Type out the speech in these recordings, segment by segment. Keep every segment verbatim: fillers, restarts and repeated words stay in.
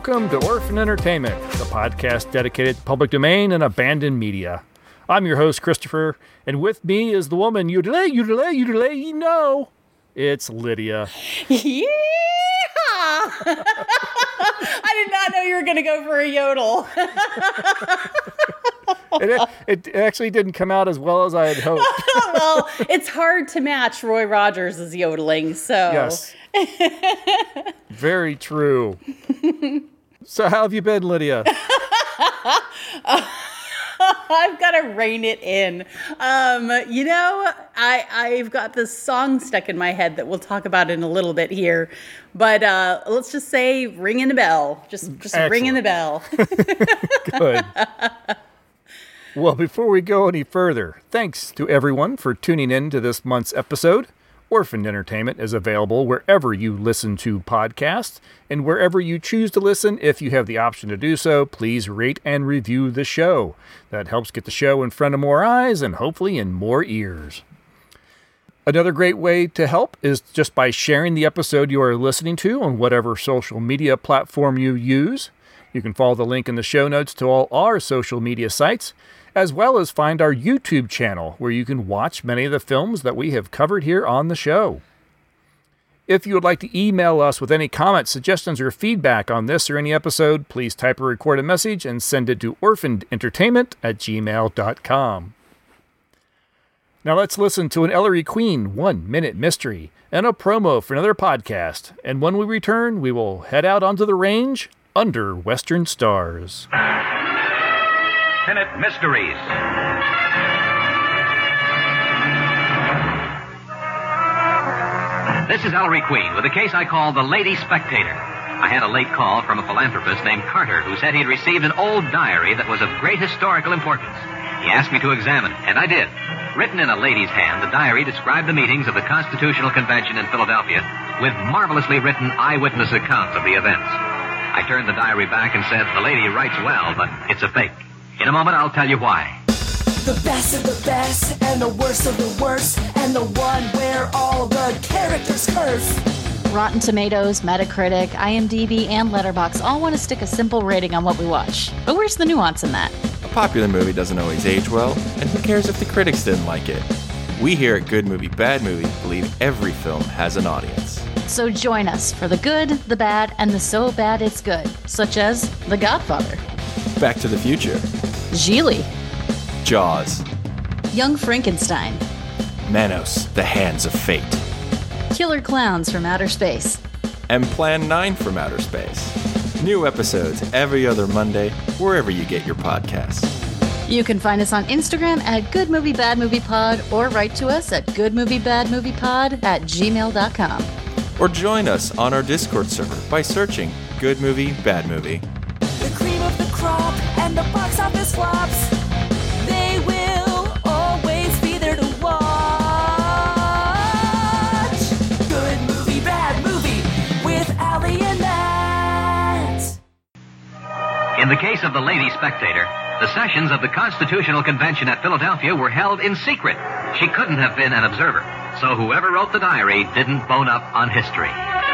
Welcome to Orphan Entertainment, the podcast dedicated to public domain and abandoned media. I'm your host, Christopher, and with me is the woman you delay, you delay, you delay, you know. It's Lydia. Yeah! I did not know you were going to go for a yodel. it, it actually didn't come out as well as I had hoped. Well, it's hard to match Roy Rogers' yodeling, so... Yes. Very true. So how have you been, Lydia? I've got to rein it in. Um, you know, I, I've got this song stuck in my head that we'll talk about in a little bit here. But uh, let's just say ringing the bell. Just, just ringing the bell. Good. Well, before we go any further, thanks to everyone for tuning in to this month's episode. Orphan Entertainment is available wherever you listen to podcasts, and wherever you choose to listen, if you have the option to do so, please rate and review the show. That helps get the show in front of more eyes and hopefully in more ears. Another great way to help is just by sharing the episode you are listening to on whatever social media platform you use. You can follow the link in the show notes to all our social media sites, as well as find our YouTube channel, where you can watch many of the films that we have covered here on the show. If you would like to email us with any comments, suggestions, or feedback on this or any episode, please type a recorded message and send it to orphanedentertainment at gmail dot com. Now let's listen to an Ellery Queen one-minute mystery and a promo for another podcast. And when we return, we will head out onto the range under Western stars. Minute Mysteries. This is Ellery Queen with a case I call the Lady Spectator. I had a late call from a philanthropist named Carter who said he'd received an old diary that was of great historical importance. He asked me to examine it, and I did. Written in a lady's hand, the diary described the meetings of the Constitutional Convention in Philadelphia with marvelously written eyewitness accounts of the events. I turned the diary back and said, the lady writes well, but it's a fake. In a moment, I'll tell you why. The best of the best, and the worst of the worst, and the one where all the characters curse. Rotten Tomatoes, Metacritic, IMDb, and Letterboxd all want to stick a simple rating on what we watch. But where's the nuance in that? A popular movie doesn't always age well, and who cares if the critics didn't like it? We here at Good Movie, Bad Movie believe every film has an audience. So join us for the good, the bad, and the so bad it's good, such as The Godfather, Back to the Future, Gigli, Jaws, Young Frankenstein, Manos, The Hands of Fate, Killer Clowns from Outer Space, and Plan nine from Outer Space. New episodes every other Monday, wherever you get your podcasts. You can find us on Instagram at Good Movie Bad Movie Pod, or write to us at goodmoviebadmoviepod at gmail dot com. Or join us on our Discord server by searching Good Movie, Bad Movie. The cream of the crop and the box office flops. They will always be there to watch. Good Movie, Bad Movie with Allie and Matt. In the case of the Lady Spectator, the sessions of the Constitutional Convention at Philadelphia were held in secret. She couldn't have been an observer, so whoever wrote the diary didn't bone up on history.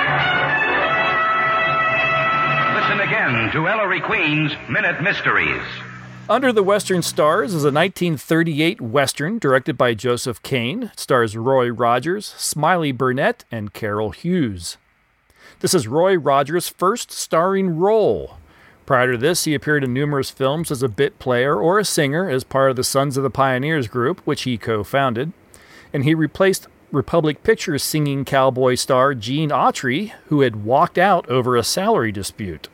Listen again to Ellery Queen's Minute Mysteries. Under the Western Stars is a nineteen thirty-eight Western directed by Joseph Kane. It stars Roy Rogers, Smiley Burnett, and Carol Hughes. This is Roy Rogers' first starring role. Prior to this, he appeared in numerous films as a bit player or a singer as part of the Sons of the Pioneers group, which he co-founded. And he replaced Republic Pictures singing cowboy star Gene Autry, who had walked out over a salary dispute.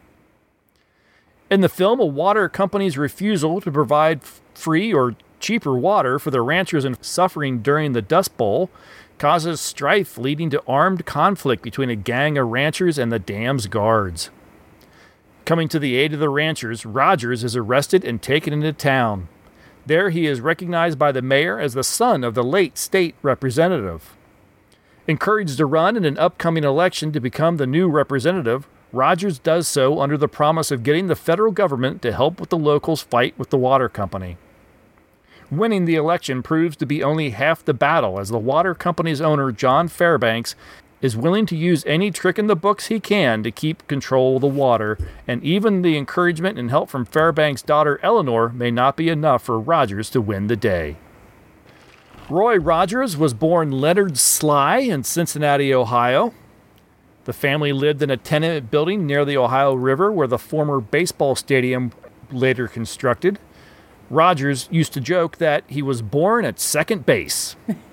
In the film, a water company's refusal to provide free or cheaper water for the ranchers and suffering during the Dust Bowl causes strife leading to armed conflict between a gang of ranchers and the dam's guards. Coming to the aid of the ranchers, Rogers is arrested and taken into town. There he is recognized by the mayor as the son of the late state representative. Encouraged to run in an upcoming election to become the new representative, Rogers does so under the promise of getting the federal government to help with the locals' fight with the water company. Winning the election proves to be only half the battle, as the water company's owner, John Fairbanks, is willing to use any trick in the books he can to keep control of the water, and even the encouragement and help from Fairbanks' daughter Eleanor may not be enough for Rogers to win the day. Roy Rogers was born Leonard Sly in Cincinnati, Ohio. The family lived in a tenement building near the Ohio River where the former baseball stadium later constructed. Rogers used to joke that he was born at second base.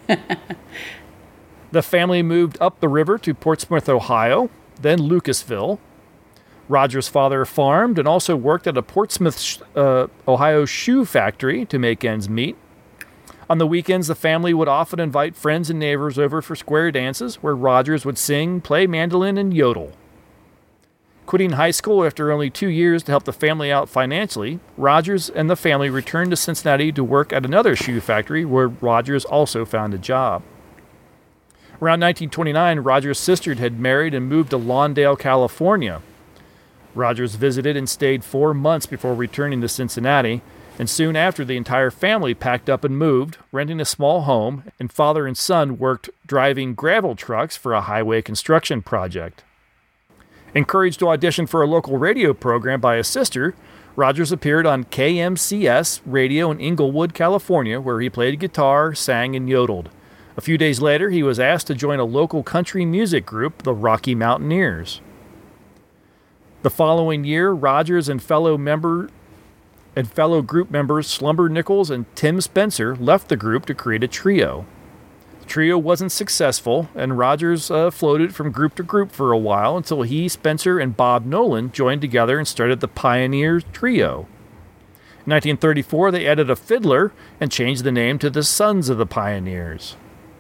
The family moved up the river to Portsmouth, Ohio, then Lucasville. Rogers' father farmed and also worked at a Portsmouth, uh, Ohio shoe factory to make ends meet. On the weekends, the family would often invite friends and neighbors over for square dances where Rogers would sing, play mandolin, and yodel. Quitting high school after only two years to help the family out financially, Rogers and the family returned to Cincinnati to work at another shoe factory where Rogers also found a job. Around nineteen twenty-nine, Rogers' sister had married and moved to Lawndale, California. Rogers visited and stayed four months before returning to Cincinnati, and soon after the entire family packed up and moved, renting a small home, and father and son worked driving gravel trucks for a highway construction project. Encouraged to audition for a local radio program by his sister, Rogers appeared on K M C S radio in Inglewood, California, where he played guitar, sang, and yodeled. A few days later, he was asked to join a local country music group, the Rocky Mountaineers. The following year, Rogers and fellow member and fellow group members Slumber Nichols and Tim Spencer left the group to create a trio. The trio wasn't successful, and Rogers uh, floated from group to group for a while until he, Spencer, and Bob Nolan joined together and started the Pioneers Trio. In nineteen thirty-four, they added a fiddler and changed the name to the Sons of the Pioneers.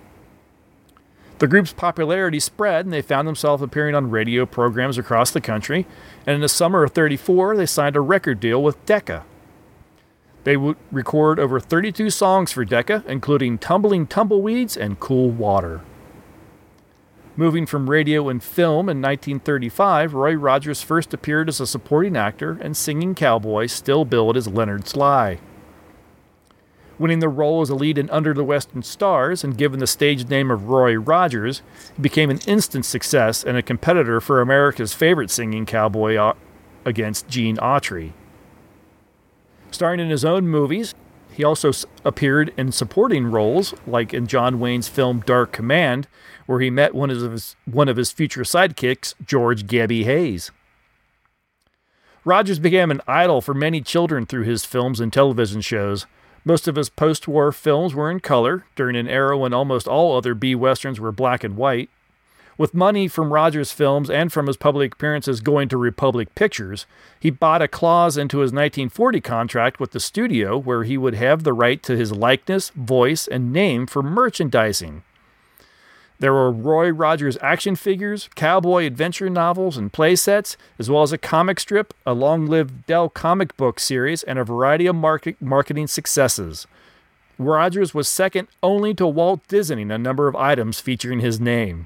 The group's popularity spread, and they found themselves appearing on radio programs across the country, and in the summer of thirty-four, they signed a record deal with Decca. They would record over thirty-two songs for Decca, including Tumbling Tumbleweeds and Cool Water. Moving from radio and film in nineteen thirty-five, Roy Rogers first appeared as a supporting actor and singing cowboy, still billed as Leonard Sly. Winning the role as a lead in Under the Western Stars and given the stage name of Roy Rogers, he became an instant success and a competitor for America's favorite singing cowboy against Gene Autry. Starring in his own movies, he also appeared in supporting roles, like in John Wayne's film Dark Command, where he met one of his, one of his future sidekicks, George Gabby Hayes. Rogers became an idol for many children through his films and television shows. Most of his post-war films were in color, during an era when almost all other B-Westerns were black and white. With money from Rogers' films and from his public appearances going to Republic Pictures, he bought a clause into his nineteen forty contract with the studio where he would have the right to his likeness, voice, and name for merchandising. There were Roy Rogers action figures, cowboy adventure novels, and play sets, as well as a comic strip, a long-lived Dell comic book series, and a variety of market- marketing successes. Rogers was second only to Walt Disney in a number of items featuring his name.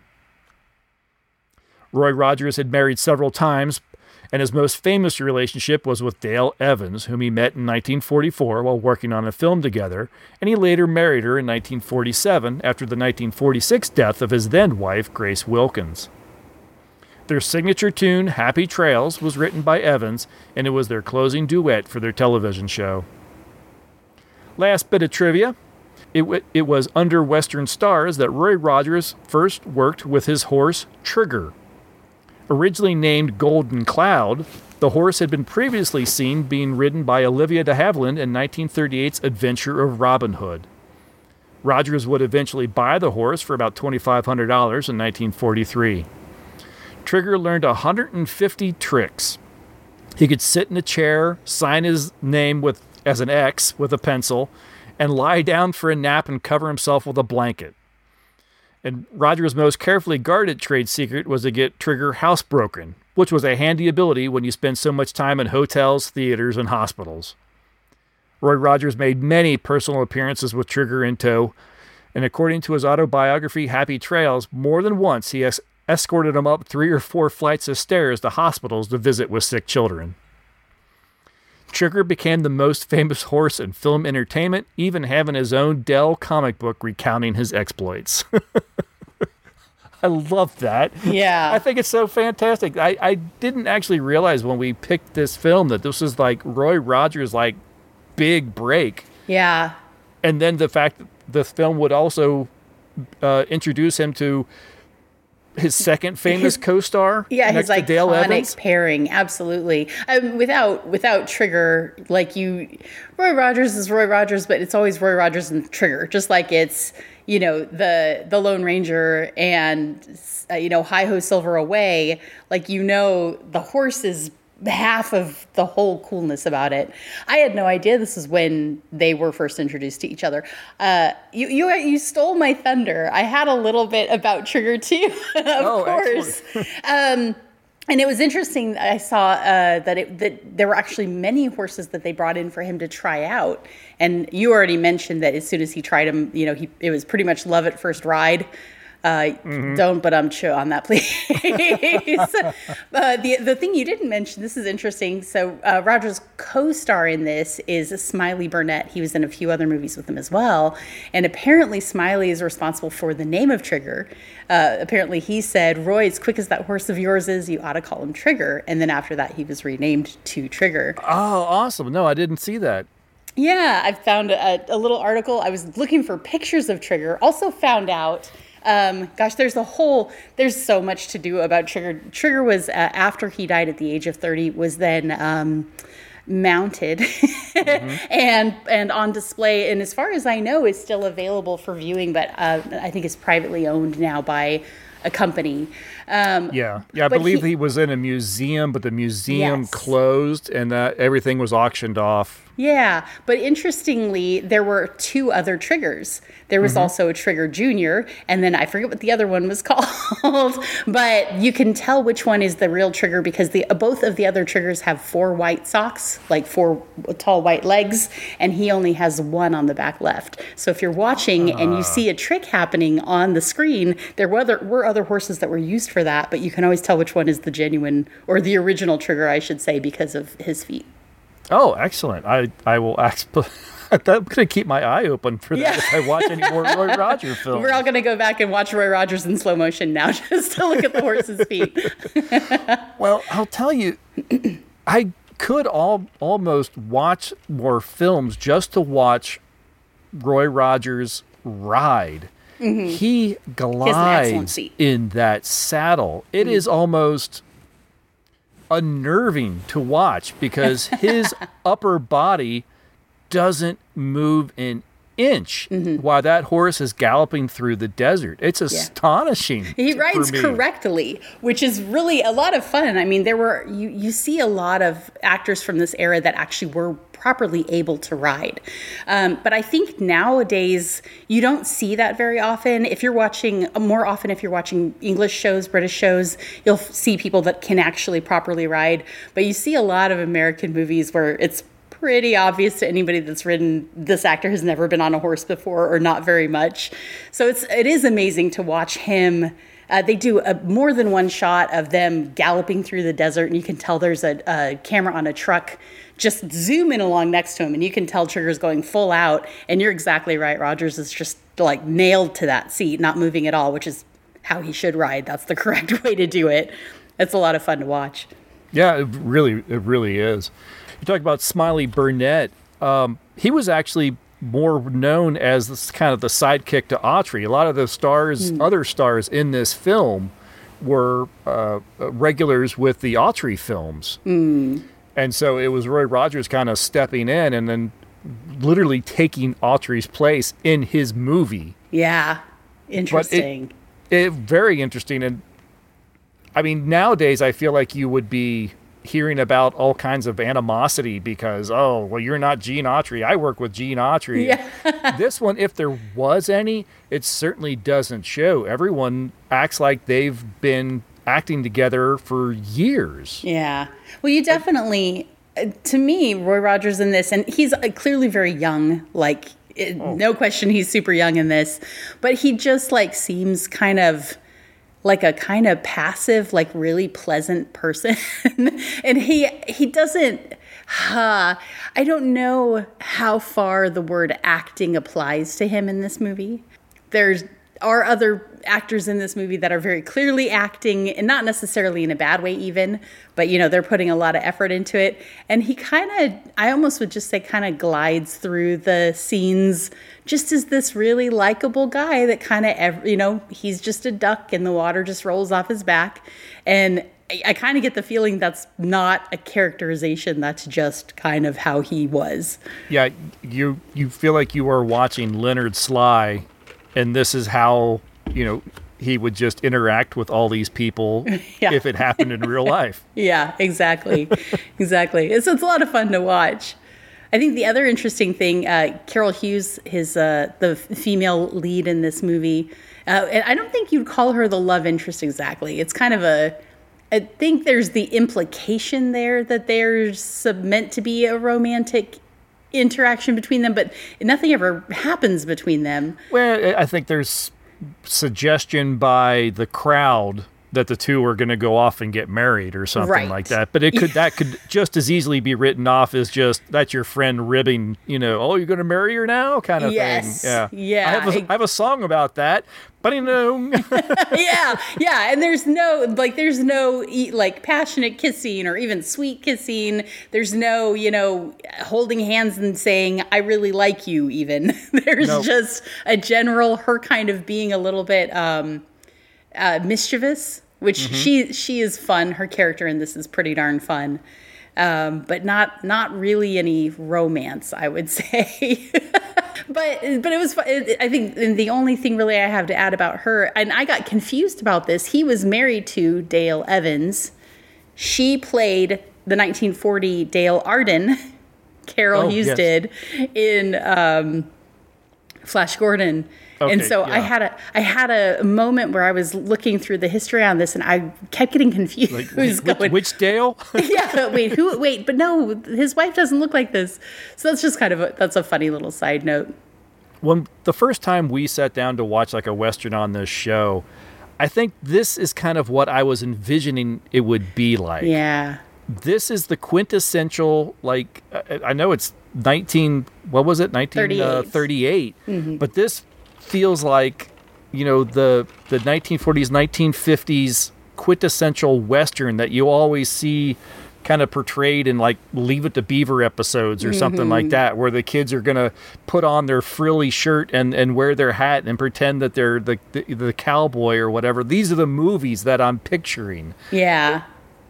Roy Rogers had married several times, and his most famous relationship was with Dale Evans, whom he met in nineteen forty-four while working on a film together, and he later married her in nineteen forty-seven after the nineteen forty-six death of his then-wife, Grace Wilkins. Their signature tune, Happy Trails, was written by Evans, and it was their closing duet for their television show. Last bit of trivia. It, w- it was under Western Stars that Roy Rogers first worked with his horse, Trigger. Originally named Golden Cloud, the horse had been previously seen being ridden by Olivia de Havilland in nineteen thirty-eight's Adventure of Robin Hood. Rogers would eventually buy the horse for about twenty-five hundred dollars in nineteen forty-three. Trigger learned one hundred fifty tricks. He could sit in a chair, sign his name with as an X with a pencil, and lie down for a nap and cover himself with a blanket. And Rogers' most carefully guarded trade secret was to get Trigger housebroken, which was a handy ability when you spend so much time in hotels, theaters, and hospitals. Roy Rogers made many personal appearances with Trigger in tow, and according to his autobiography, Happy Trails, more than once he es- escorted him up three or four flights of stairs to hospitals to visit with sick children. Trigger became the most famous horse in film entertainment, even having his own Dell comic book recounting his exploits. I I love that. Yeah. I think it's so fantastic. I, I didn't actually realize when we picked this film that this was like Roy Rogers' like big break. Yeah. And then the fact that the film would also uh, introduce him to his second famous His- co-star. Yeah, next his to Dale iconic Evans. pairing, absolutely. Um, without without Trigger, like you, Roy Rogers is Roy Rogers, but it's always Roy Rogers and Trigger, just like it's, you know, the the Lone Ranger and uh, you know, Hi Ho Silver Away. Like, you know, the horse is half of the whole coolness about it. I had no idea this is when they were first introduced to each other. Uh, you you you stole my thunder. I had a little bit about Trigger too, of Oh, course. um, and it was interesting. I saw uh, that it that there were actually many horses that they brought in for him to try out. And you already mentioned that as soon as he tried him, you know, he it was pretty much love at first ride. Uh, Mm-hmm. Don't, but I'm sure on that, please. uh, the the thing you didn't mention, this is interesting. So uh, Rogers' co-star in this is Smiley Burnett. He was in a few other movies with him as well. And apparently Smiley is responsible for the name of Trigger. Uh, apparently he said, Roy, as quick as that horse of yours is, you ought to call him Trigger. And then after that, he was renamed to Trigger. Oh, awesome. No, I didn't see that. Yeah, I found a, a little article. I was looking for pictures of Trigger. Also found out, um, gosh, there's a whole, there's so much to do about Trigger. Trigger was, uh, after he died at the age of thirty, was then um, mounted mm-hmm. and and on display. And as far as I know, is still available for viewing, but uh, I think is privately owned now by a company. Um, Yeah, yeah. I but believe he- he, was in a museum, but the museum Yes. closed, and uh, everything was auctioned off. Yeah, but interestingly, there were two other Triggers. There was also a Trigger Junior, and then I forget what the other one was called. But you can tell which one is the real Trigger because the both of the other Triggers have four white socks, like four tall white legs, and he only has one on the back left. So if you're watching and you see a trick happening on the screen, there were other, were other horses that were used for that, but you can always tell which one is the genuine or the original Trigger, I should say, because of his feet. Oh, excellent! I I will ask. I'm going to keep my eye open for that Yeah. if I watch any more Roy Rogers films. We're all going to go back and watch Roy Rogers in slow motion now just to look at the horse's feet. Well, I'll tell you, I could all almost watch more films just to watch Roy Rogers ride. Mm-hmm. He excellent glides seat. in that saddle. It is almost unnerving to watch because his upper body doesn't move an inch Mm-hmm. while that horse is galloping through the desert. It's astonishing. He to- rides for me. correctly, which is really a lot of fun. I mean, there were you you see a lot of actors from this era that actually were properly able to ride. Um, but I think nowadays you don't see that very often. If you're watching more often, if you're watching English shows, British shows, you'll f- see people that can actually properly ride. But you see a lot of American movies where it's pretty obvious to anybody that's ridden, this actor has never been on a horse before or not very much. So it's it is amazing to watch him. Uh, they do a, more than one shot of them galloping through the desert, and you can tell there's a, a camera on a truck just zooming along next to him, and you can tell Trigger's going full out. And you're exactly right. Rogers is just like nailed to that seat, not moving at all, which is how he should ride. That's the correct way to do it. It's a lot of fun to watch. Yeah, it really, it really is. You talk about Smiley Burnett. Um, he was actually more known as this kind of the sidekick to Autry. A lot of the stars, other stars in this film, were uh, regulars with the Autry films, mm. and so it was Roy Rogers kind of stepping in and then literally taking Autry's place in his movie. Yeah, interesting. It, it very interesting, and I mean nowadays I feel like you would be hearing about all kinds of animosity because, oh, well, you're not Gene Autry. I work with Gene Autry. Yeah. This one, if there was any, it certainly doesn't show. Everyone acts like they've been acting together for years. Yeah. Well, you definitely, uh, to me, Roy Rogers in this, and he's uh, clearly very young, like, it, no question he's super young in this, but he just, like, seems kind of like a kind of passive, like really pleasant person. And he he doesn't, uh, I don't know how far the word acting applies to him in this movie. There's, are other actors in this movie that are very clearly acting, and not necessarily in a bad way even, but, you know, they're putting a lot of effort into it. And he kind of, I almost would just say kind of glides through the scenes just as this really likable guy that kind of, you know, he's just a duck and the water just rolls off his back. And I, I kind of get the feeling that's not a characterization. That's just kind of how he was. Yeah, you you feel like you are watching Leonard Sly, and this is how, you know, he would just interact with all these people Yeah. if it happened in real life. Yeah, exactly. exactly. It's, it's a lot of fun to watch. I think the other interesting thing, uh, Carol Hughes, his uh, the female lead in this movie, uh, and I don't think you'd call her the love interest exactly. It's kind of a, I think there's the implication there that there's meant to be a romantic interaction between them, but nothing ever happens between them. Well, I think there's suggestion by the crowd that the two are going to go off and get married or something Right. like that. But it could that could just as easily be written off as just that's your friend ribbing, you know, oh, you're going to marry her now kind of Yes. thing. Yeah. Yeah. I have, a, I have a song about that. But you know, yeah, yeah, and there's no like there's no e- like passionate kissing or even sweet kissing. There's no, you know, holding hands and saying I really like you even. There's Nope. just a general her kind of being a little bit um uh mischievous, which she she is fun. Her character in this is pretty darn fun. Um, but not not really any romance, I would say. But but it was fun. It, I think the only thing really I have to add about her, and I got confused about this. He was married to Dale Evans. She played the nineteen forty Dale Arden. Carol Oh, Hughes yes. did in um, Flash Gordon. And Okay, so I yeah. had a I had a moment where I was looking through the history on this, and I kept getting confused. like, Who's which, going? which Dale? Yeah, wait, who? Wait, but no, his wife doesn't look like this. So that's just kind of a, that's a funny little side note. When the first time we sat down to watch like a Western on this show, I think this is kind of what I was envisioning it would be like. Yeah, This is the quintessential, like, I, I know it's nineteen, what was it? nineteen thirty-eight. Mm-hmm. But this feels like, you know, the, the nineteen forties, nineteen fifties quintessential Western that you always see kind of portrayed in like Leave It to Beaver episodes or something Mm-hmm. like that, where the kids are going to put on their frilly shirt and, and wear their hat and pretend that they're the, the, the cowboy or whatever. These are the movies that I'm picturing, yeah,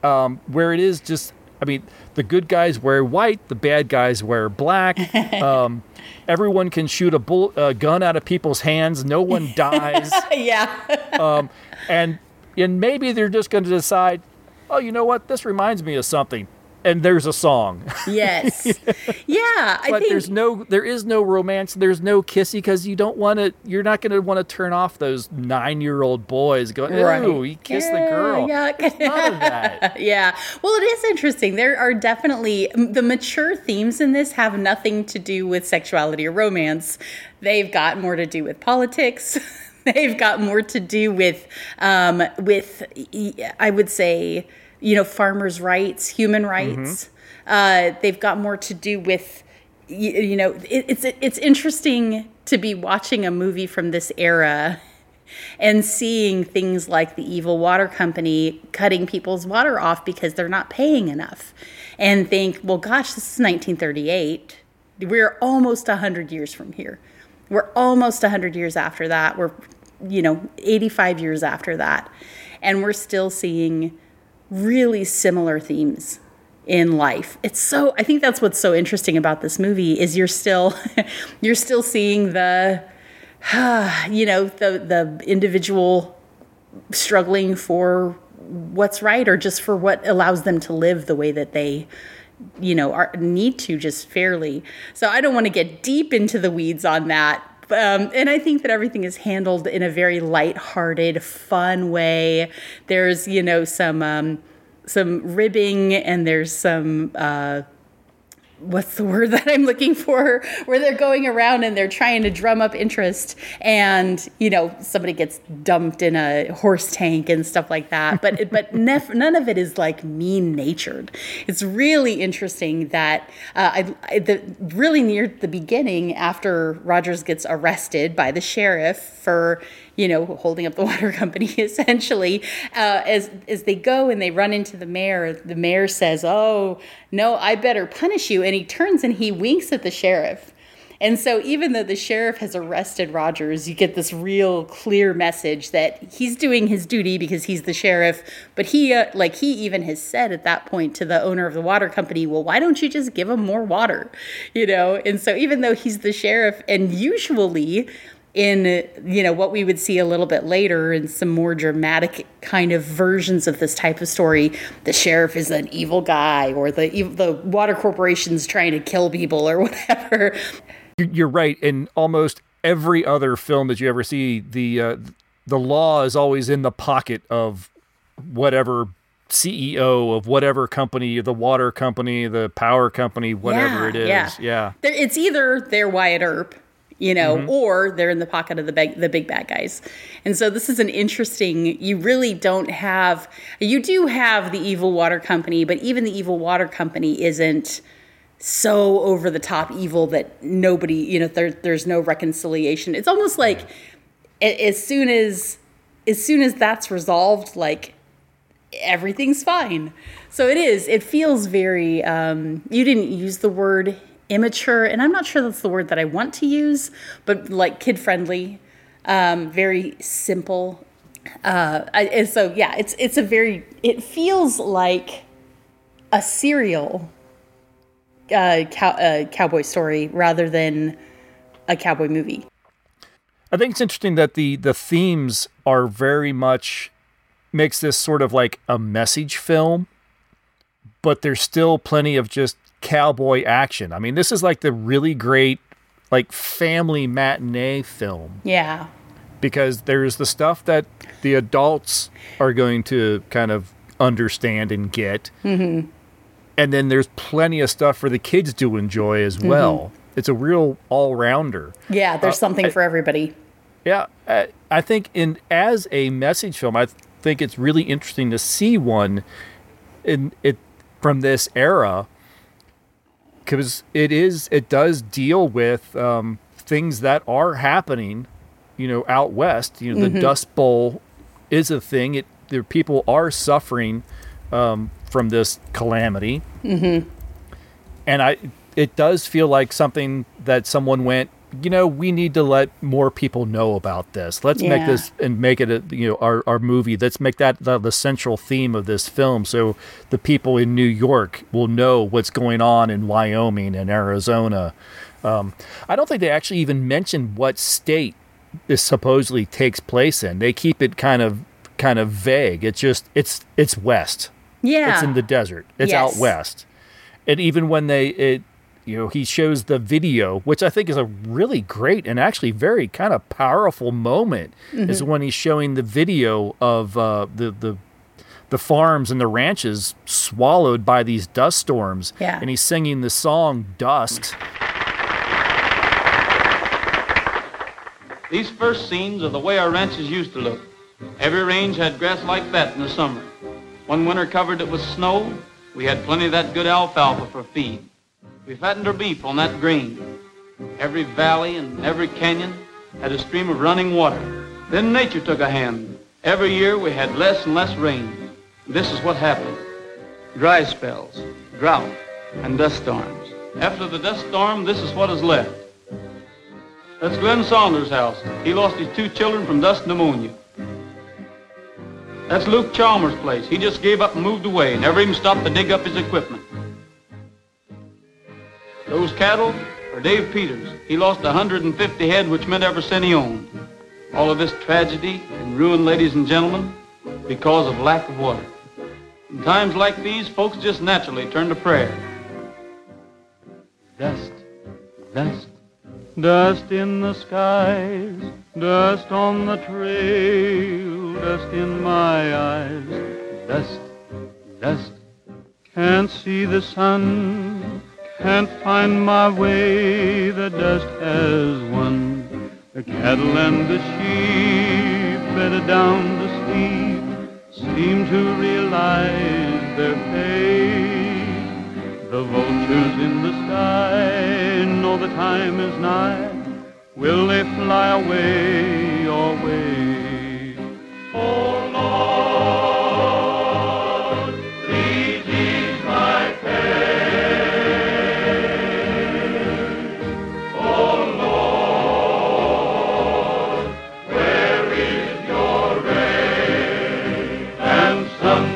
where it is just, I mean, the good guys wear white, the bad guys wear black. Um, everyone can shoot a bull, uh, gun out of people's hands. No one dies. yeah, and and maybe they're just going to decide, oh, you know what? This reminds me of something. And there's a song. yes, yeah. I But think there's no, there is no romance. There's no kissy because you don't want to, you're not going to want to turn off those nine-year-old boys going, ooh, Right. he kissed the Yeah, girl. yuck. None of that. Yeah. Well, it is interesting. There are definitely the mature themes in this have nothing to do with sexuality or romance. They've got more to do with politics. They've got more to do with, um, with I would say, you know, farmers' rights, human rights. Uh, they've got more to do with, you, you know, it, it's it's interesting to be watching a movie from this era and seeing things like the evil water company cutting people's water off because they're not paying enough, and think, well, gosh, this is nineteen thirty-eight. We're almost one hundred years from here. We're almost one hundred years after that. We're, you know, eighty-five years after that. And we're still seeing really similar themes in life. It's so, I think that's what's so interesting about this movie is you're still, you're still seeing the, you know, the, the individual struggling for what's right or just for what allows them to live the way that they, you know, are, need to just fairly. So I don't want to get deep into the weeds on that. Um, and I think that everything is handled in a very lighthearted, fun way. There's, you know, some um, some ribbing and there's some, uh, what's the word that I'm looking for? Where they're going around and they're trying to drum up interest and, you know, somebody gets dumped in a horse tank and stuff like that. But but nef- none of it is like mean-natured. It's really interesting that uh, I, I, the really near the beginning after Rogers gets arrested by the sheriff for, you know, holding up the water company, essentially. Uh, as, as they go and they run into the mayor, the mayor says, oh, no, I better punish you. And he turns and he winks at the sheriff. And so even though the sheriff has arrested Rogers, you get this real clear message that he's doing his duty because he's the sheriff. But he, uh, like he even has said at that point to the owner of the water company, well, why don't you just give him more water? You know, and so even though he's the sheriff, and usually in, you know, what we would see a little bit later in some more dramatic kind of versions of this type of story, the sheriff is an evil guy, or the the water corporation's trying to kill people or whatever. You're right. In almost every other film that you ever see, the uh, the law is always in the pocket of whatever C E O of whatever company, the water company, the power company, whatever yeah, it is. Yeah. yeah. It's either they're Wyatt Earp, you know, Mm-hmm. or they're in the pocket of the big, the big bad guys. And so this is an interesting, you really don't have, you do have the evil water company, but even the evil water company isn't so over the top evil that nobody, you know, there, there's no reconciliation. It's almost like as soon as, as soon as that's resolved, like everything's fine. So it is, it feels very, um, you didn't use the word immature, and I'm not sure that's the word that I want to use, but like kid friendly, um, very simple. Uh, I, and so yeah, it's, it's a very, it feels like a serial Uh, cow, uh, cowboy story rather than a cowboy movie. I think it's interesting that the the themes are very much makes this sort of like a message film, but there's still plenty of just cowboy action. I mean, this is like the really great like family matinee film. Yeah. Because there's the stuff that the adults are going to kind of understand and get. Mm-hmm. And then there's plenty of stuff for the kids to enjoy as well. Mm-hmm. It's a real all-rounder. Yeah, there's uh, something I, for everybody. Yeah, I, I think in as a message film, I think it's really interesting to see one in it from this era, because it is it does deal with um, things that are happening, you know, out west. You know, the mm-hmm. Dust Bowl is a thing. It there people are suffering. Um, from this calamity. Mm-hmm. And I, it does feel like something that someone went, you know, we need to let more people know about this. Let's yeah. make this and make it, a, you know, our, our movie. Let's make that the, the central theme of this film. So the people in New York will know what's going on in Wyoming and Arizona. Um, I don't think they actually even mention what state this supposedly takes place in. They keep it kind of, kind of vague. It's just, it's, it's West. Yeah. It's in the desert. It's yes. out west. And even when they, it, you know, he shows the video, which I think is a really great and actually very kind of powerful moment, mm-hmm. is when he's showing the video of uh, the, the the farms and the ranches swallowed by these dust storms. Yeah. And he's singing the song Dust. These first scenes are the way our ranches used to look. Every range had grass like that in the summer. One winter covered it with snow, we had plenty of that good alfalfa for feed. We fattened our beef on that grain. Every valley and every canyon had a stream of running water. Then nature took a hand. Every year we had less and less rain. This is what happened. Dry spells, drought, and dust storms. After the dust storm, this is what is left. That's Glenn Saunders' house. He lost his two children from dust pneumonia. That's Luke Chalmers' place. He just gave up and moved away, never even stopped to dig up his equipment. Those cattle are Dave Peters. He lost one hundred fifty head, which meant every cent he owned. All of this tragedy and ruin, ladies and gentlemen, because of lack of water. In times like these, folks just naturally turn to prayer. Dust, dust, dust in the skies, dust on the trail, dust in my eyes, dust, dust. Can't see the sun, can't find my way, the dust has won. The cattle and the sheep bedded down to sleep seem to realize their fate. The vultures in the sky know the time is nigh Will they fly away always? Oh Lord, please ease my pain. Oh Lord, where is your rain and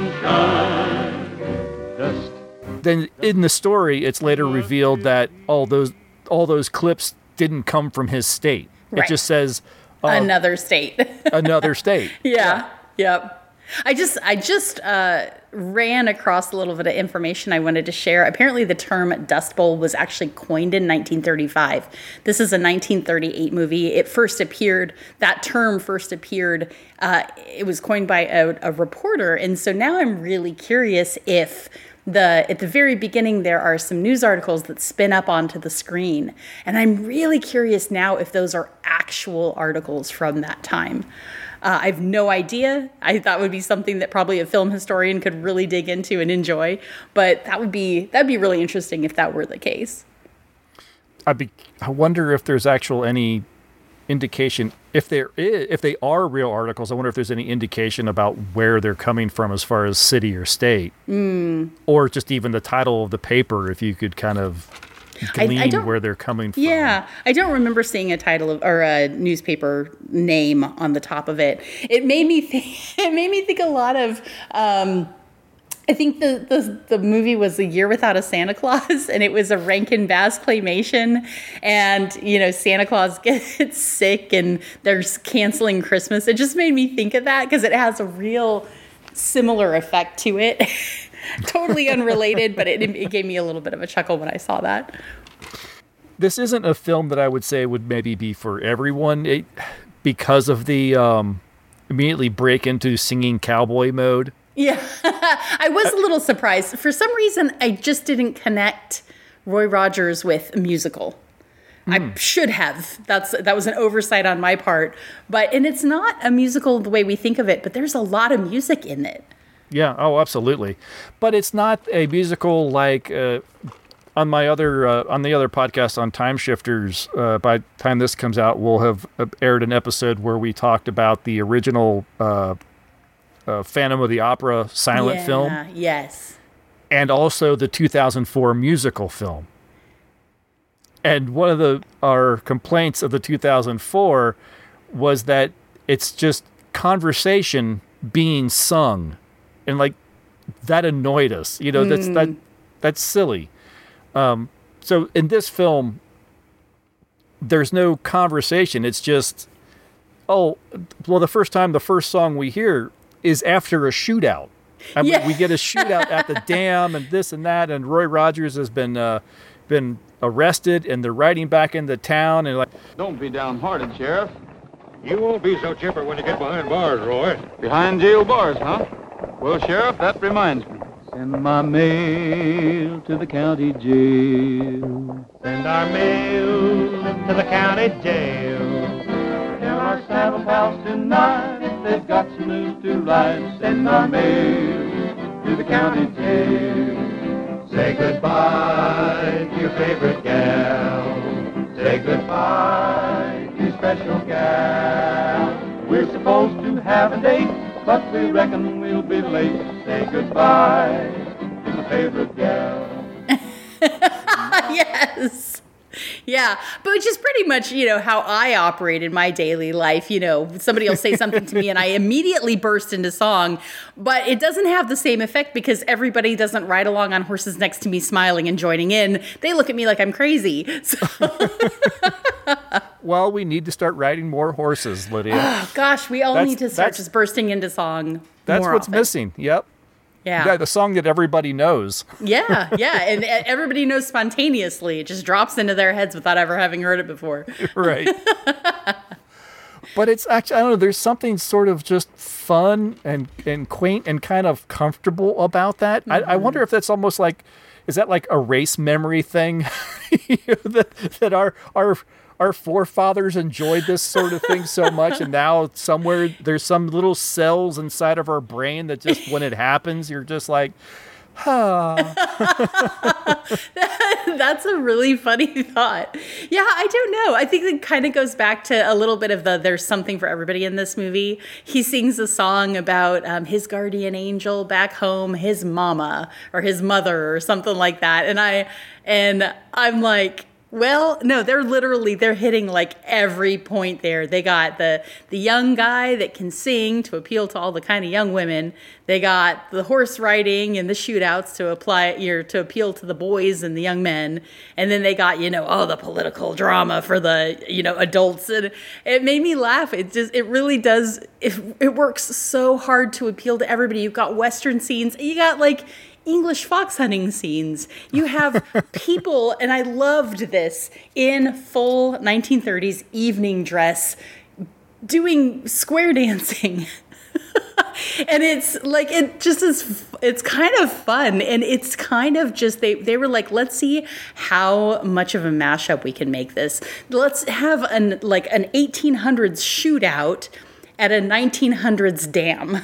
sunshine? Dust. Then in the story, it's later revealed that all those all those clips didn't come from his state. Right. It just says uh, Another state. another state. Yeah. Yep. I just I just uh, ran across a little bit of information I wanted to share. Apparently, the term Dust Bowl was actually coined in nineteen thirty-five. This is a nineteen thirty-eight movie. It first appeared. That term first appeared. Uh, it was coined by a, a reporter, and so now I'm really curious if. The at the very beginning, there are some news articles that spin up onto the screen. And I'm really curious now if those are actual articles from that time. Uh, I have no idea. I thought would be something that probably a film historian could really dig into and enjoy. But that would be that'd be really interesting if that were the case. I'd be, I wonder if there's actual any indication, if there is, if they are real articles, I wonder if there's any indication about where they're coming from as far as city or state, mm. or just even the title of the paper, if you could kind of glean I, I where they're coming from. Yeah, I don't remember seeing a title of, or a newspaper name on the top of it. It made me think. It made me think a lot of. Um, I think the, the the movie was A Year Without a Santa Claus, and it was a Rankin Bass claymation. And, you know, Santa Claus gets sick and they're canceling Christmas. It just made me think of that because it has a real similar effect to it. Totally unrelated, but it, it gave me a little bit of a chuckle when I saw that. This isn't a film that I would say would maybe be for everyone it, because of the um, immediately break into singing cowboy mode. Yeah, I was a little surprised. For some reason, I just didn't connect Roy Rogers with a musical. Mm. I should have. That's that was an oversight on my part. But and it's not a musical the way we think of it, but there's a lot of music in it. Yeah, oh, absolutely. But it's not a musical like uh, on my other uh, on the other podcast on Time Shifters. Uh, by the time this comes out, we'll have aired an episode where we talked about the original uh, uh, Phantom of the Opera silent yeah, film. Yes. And also the two thousand four musical film. And one of the our complaints of the two thousand four was that it's just conversation being sung. And like that annoyed us. You know, mm. that's that that's silly. Um, so in this film, there's no conversation. It's just, oh, well, the first time the first song we hear is after a shootout. I mean, yeah. we get a shootout at the dam and this and that, and Roy Rogers has been uh, been arrested, and they're riding back into town, and like, don't be downhearted, Sheriff. You won't be so chipper when you get behind bars, Roy. Behind jail bars, huh? Well, Sheriff, that reminds me. Send my mail to the county jail. Send our mail to the county jail. Tell our saddle pals tonight if they've got some news to write. Send our mail to the county jail. Say goodbye to your favorite gal. Say goodbye to your special gal. We're supposed to have a date, but we reckon we'll be late. Say goodbye to my favorite gal. Yes. Yeah, but which is pretty much, you know, how I operate in my daily life. You know, somebody will say something to me and I immediately burst into song, but it doesn't have the same effect because everybody doesn't ride along on horses next to me smiling and joining in. They look at me like I'm crazy. So. Well, we need to start riding more horses, Lydia. Oh, gosh, we all that's, need to start just bursting into song. That's more what's often. missing. Yep. Yeah. yeah. The song that everybody knows. Yeah, yeah. And everybody knows spontaneously. It just drops into their heads without ever having heard it before. Right. But it's actually, I don't know, there's something sort of just fun and, and quaint and kind of comfortable about that. Mm-hmm. I, I wonder if that's almost like, is that like a race memory thing? You know, that, that our, our, our forefathers enjoyed this sort of thing so much, and now somewhere there's some little cells inside of our brain that just when it happens, you're just like, That's a really funny thought. Yeah, I don't know. I think it kind of goes back to a little bit of the there's something for everybody in this movie. He sings a song about um, his guardian angel back home, his mama or his mother or something like that. And I and I'm like, well, no, they're literally, they're hitting like every point there. They got the the young guy that can sing to appeal to all the kind of young women. They got the horse riding and the shootouts to apply, you know, to appeal to the boys and the young men. And then they got, you know, oh, the political drama for the, you know, adults. And it made me laugh. It just, it really does, it, it works so hard to appeal to everybody. You've got Western scenes. You got like English fox hunting scenes. You have people, and I loved this, in full nineteen thirties evening dress doing square dancing. And it's like, it just is, it's kind of fun. And it's kind of just, they, they were like, let's see how much of a mashup we can make this. Let's have an, like an eighteen hundreds shootout at a nineteen hundreds dam.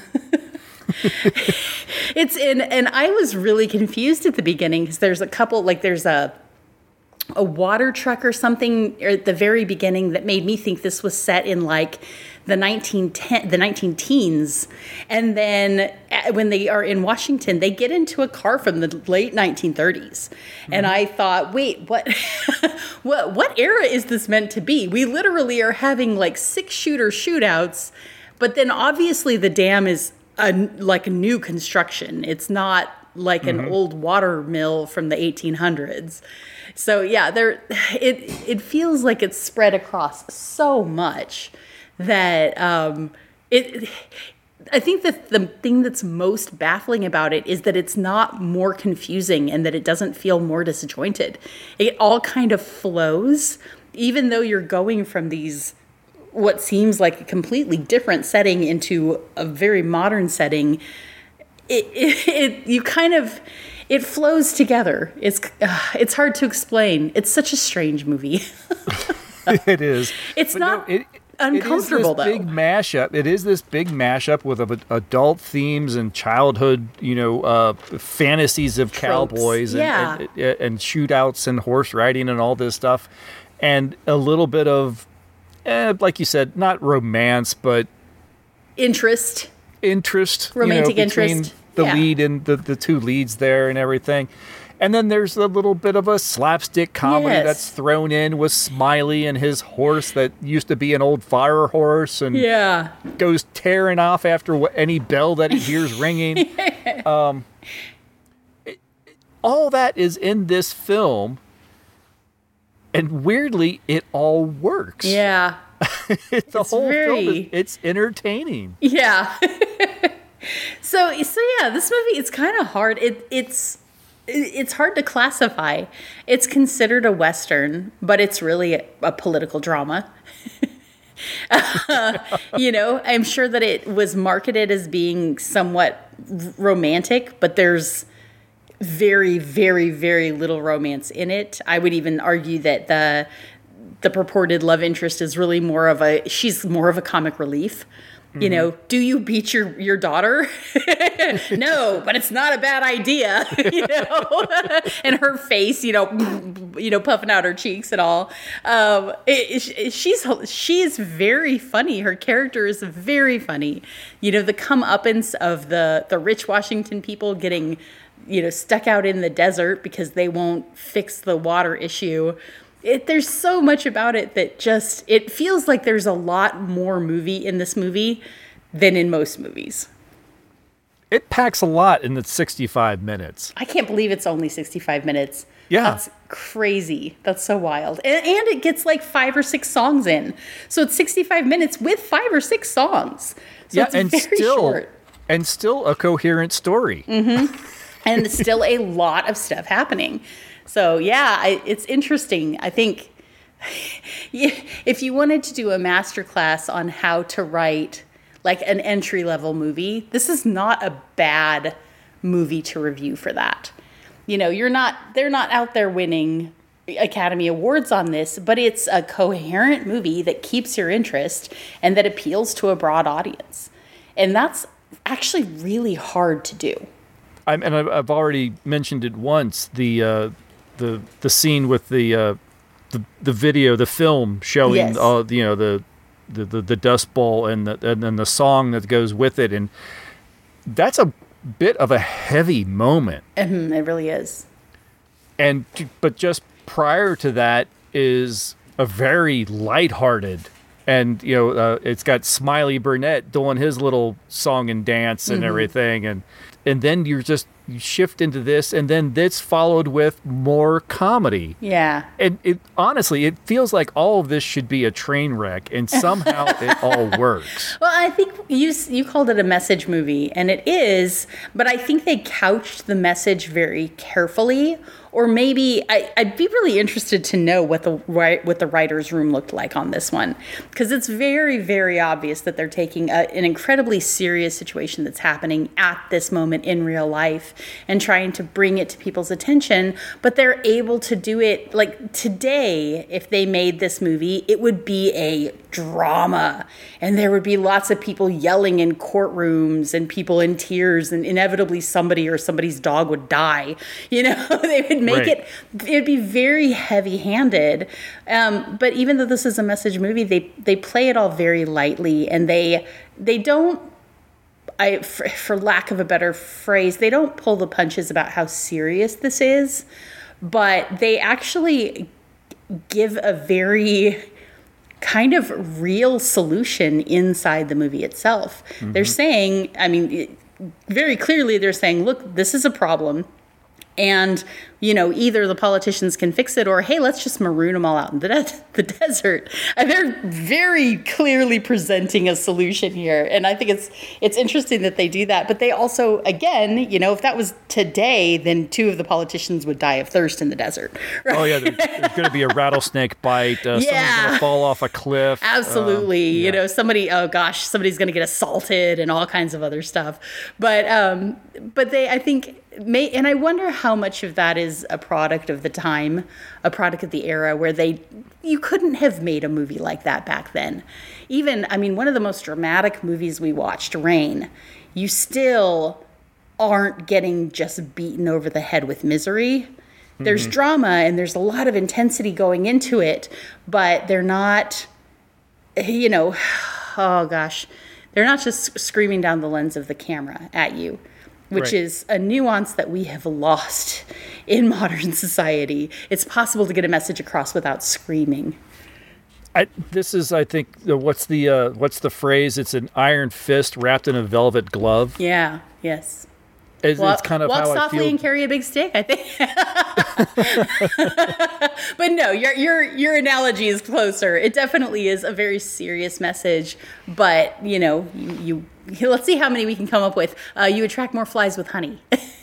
It's in, and I was really confused at the beginning because there's a couple, like there's a a water truck or something at the very beginning that made me think this was set in like the nineteen ten, the nineteen teens, and then when they are in Washington, they get into a car from the late nineteen thirties, mm-hmm. and I thought, wait, what, what, what era is this meant to be? We literally are having like six shooter shootouts, but then obviously the dam is a, like a new construction. It's not like mm-hmm. an old water mill from the eighteen hundreds. So yeah, there it it feels like it's spread across so much that um, it. I think that the thing that's most baffling about it is that it's not more confusing and that it doesn't feel more disjointed. It all kind of flows, even though you're going from these what seems like a completely different setting into a very modern setting. It, it, it you kind of, it flows together. It's uh, it's hard to explain. It's such a strange movie. It is. It's but not no, it, uncomfortable it is this though. Big mashup. It is this big mashup with uh, adult themes and childhood, you know, uh, fantasies of Tropes. Cowboys and, Yeah. and, and, and shootouts and horse riding and all this stuff, and a little bit of. Eh, like you said, not romance, but Interest. interest. Romantic you know, between interest. The Yeah. lead and the, the two leads there and everything. And then there's a little bit of a slapstick comedy Yes. that's thrown in with Smiley and his horse that used to be an old fire horse and Yeah. goes tearing off after wh- any bell that he hears ringing. Um, it- all that is in this film. And weirdly, it all works. Yeah. the It's whole very- film is it's entertaining. Yeah. so so yeah, this movie is kind of hard. It it's it's hard to classify. It's considered a Western, but it's really a, a political drama. uh, you know, I'm sure that it was marketed as being somewhat r- romantic, but there's very, very, very little romance in it. I would even argue that the the purported love interest is really more of a, she's more of a comic relief. Mm-hmm. You know, do you beat your, your daughter? No, but it's not a bad idea, you know, and her face, you know, you know, puffing out her cheeks and all. Um, it, it, she's, she is very funny. Her character is very funny. You know, the comeuppance of the, the rich Washington people getting, you know, stuck out in the desert because they won't fix the water issue. It, there's so much about it that just, it feels like there's a lot more movie in this movie than in most movies. It packs a lot in the sixty-five minutes. I can't believe it's only sixty-five minutes. Yeah. That's crazy. That's so wild. And, and it gets like five or six songs in. So it's sixty-five minutes with five or six songs. So yeah, it's and very still, short. and still a coherent story. Mm-hmm. And still a lot of stuff happening. So yeah, I, it's interesting. I think if you wanted to do a masterclass on how to write like an entry-level movie, this is not a bad movie to review for that. You know, you're not, they're not out there winning Academy Awards on this, but it's a coherent movie that keeps your interest and that appeals to a broad audience. And that's actually really hard to do. I'm, and I've I've already mentioned it once. The uh, the the scene with the uh, the the video, the film showing Yes. all you know the, the the the Dust Bowl and the and then the song that goes with it, and that's a bit of a heavy moment. Mhm, it really is. And but just prior to that is a very lighthearted, and you know uh, it's got Smiley Burnett doing his little song and dance and everything, and and then you're just you shift into this, and then this followed with more comedy. Yeah. And it honestly, it feels like all of this should be a train wreck, and somehow it all works. Well, I think you you called it a message movie, and it is, but I think they couched the message very carefully. Or maybe I, I'd be really interested to know what the ri- what the writers' room looked like on this one, because it's very, very obvious that they're taking a, an incredibly serious situation that's happening at this moment in real life and trying to bring it to people's attention. But they're able to do it like today. If they made this movie, it would be a drama, and there would be lots of people yelling in courtrooms and people in tears, and inevitably somebody or somebody's dog would die. You know, they would make Right. it, it would be very heavy-handed. Um, but even though this is a message movie, they they play it all very lightly, and they they don't, I for, for lack of a better phrase, they don't pull the punches about how serious this is, but they actually give a very kind of real solution inside the movie itself. They're saying, I mean, it- very clearly they're saying, look, this is a problem. And, you know, either the politicians can fix it or, hey, let's just maroon them all out in the, de- the desert. And they're very clearly presenting a solution here. And I think it's it's interesting that they do that. But they also, again, you know, if that was today, then two of the politicians would die of thirst in the desert. Right? Oh yeah, there, there's going to be a rattlesnake bite. Uh, Someone's Yeah. going to fall off a cliff. Absolutely. Um, You yeah. know, somebody, oh gosh, somebody's going to get assaulted and all kinds of other stuff. But, um, but they, I think, may, and I wonder how much of that is a product of the time, a product of the era where they, you couldn't have made a movie like that back then. Even, I mean, one of the most dramatic movies we watched, Rain, you still aren't getting just beaten over the head with misery. There's drama and there's a lot of intensity going into it, but they're not, you know, oh gosh, they're not just screaming down the lens of the camera at you, which Right. is a nuance that we have lost in modern society. It's possible to get a message across without screaming. I, this is, I think, the, what's the uh, what's the phrase? It's an iron fist wrapped in a velvet glove. Yeah, yes. It's, Walk, it's kind of walk how I softly feel. and carry a big stick, I think. But no, your your your analogy is closer. It definitely is a very serious message. But you know, you, you let's see how many we can come up with. Uh, you attract more flies with honey.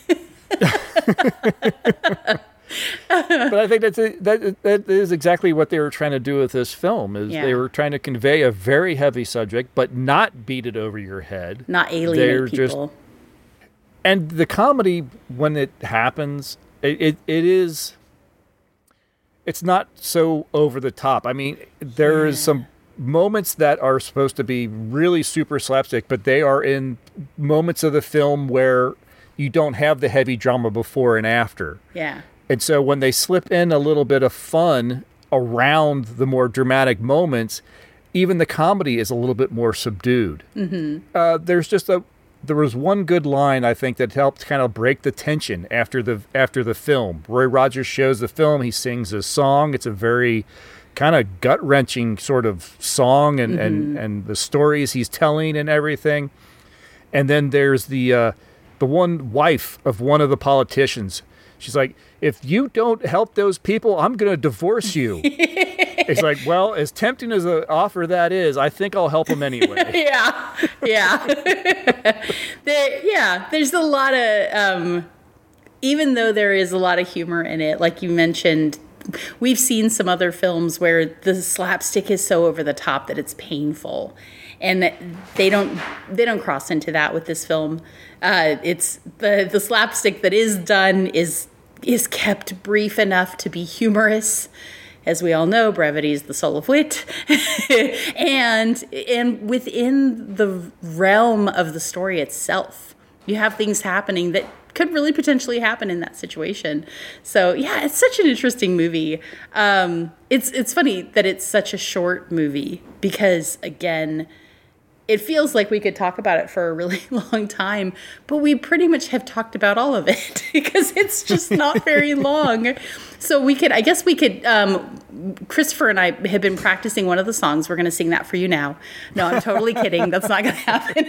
But I think that's a, that that is exactly what they were trying to do with this film. Is Yeah. they were trying to convey a very heavy subject, but not beat it over your head. Not alienate They're just- people. And the comedy, when it happens, it, it, it is, it's not so over the top. I mean, there is some moments that are supposed to be really super slapstick, but they are in moments of the film where you don't have the heavy drama before and after. Yeah. And so when they slip in a little bit of fun around the more dramatic moments, even the comedy is a little bit more subdued. Mm-hmm. Uh, there's just a there was one good line I think that helped kind of break the tension after the after the film. Roy Rogers shows the film. He sings a song. It's a very kind of gut wrenching sort of song, and, mm-hmm. and and the stories he's telling and everything. And then there's the uh, the one wife of one of the politicians. She's like, if you don't help those people, I'm going to divorce you. It's like, well, as tempting as an offer that is, I think I'll help them anyway. Yeah, yeah. there, yeah, there's a lot of, um, even though there is a lot of humor in it, like you mentioned, we've seen some other films where the slapstick is so over the top that it's painful. And they don't they don't cross into that with this film. Uh, it's the the slapstick that is done is is kept brief enough to be humorous. As we all know, brevity is the soul of wit. and and within the realm of the story itself, you have things happening that could really potentially happen in that situation. So yeah, it's such an interesting movie. Um, it's it's funny that it's such a short movie because again, it feels like we could talk about it for a really long time, but we pretty much have talked about all of it because it's just not very long. So we could, I guess we could, um, Christopher and I have been practicing one of the songs. We're going to sing that for you now. No, I'm totally kidding. That's not going to happen.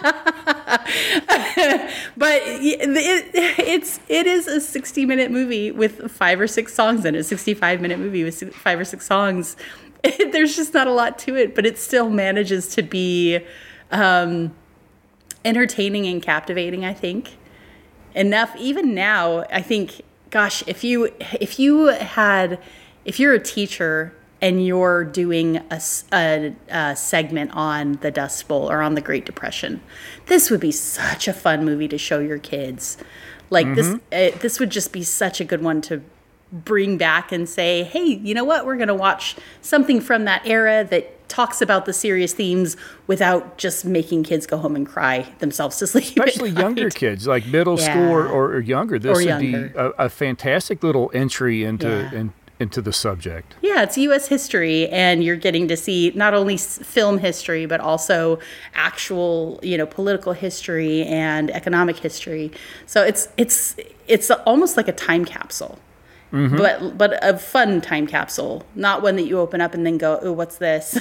But it, it's, it is a sixty minute movie with five or six songs in it, a sixty-five minute movie with five or six songs. There's just not a lot to it, but it still manages to be um, entertaining and captivating, I think. Enough, even now, I think, gosh, if you if you had, if you're a teacher and you're doing a, a, a segment on the Dust Bowl or on the Great Depression, this would be such a fun movie to show your kids. Like mm-hmm. this, uh, this would just be such a good one to bring back and say, hey, you know what? We're going to watch something from that era that talks about the serious themes without just making kids go home and cry themselves to sleep. Especially younger kids, like middle yeah. school or, or younger. This or would younger. be a, a fantastic little entry into Yeah. in, into the subject. Yeah, it's U S history, and you're getting to see not only s- film history, but also actual, you know, political history and economic history. So it's it's it's almost like a time capsule. Mm-hmm. But but a fun time capsule, not one that you open up and then go, oh, what's this?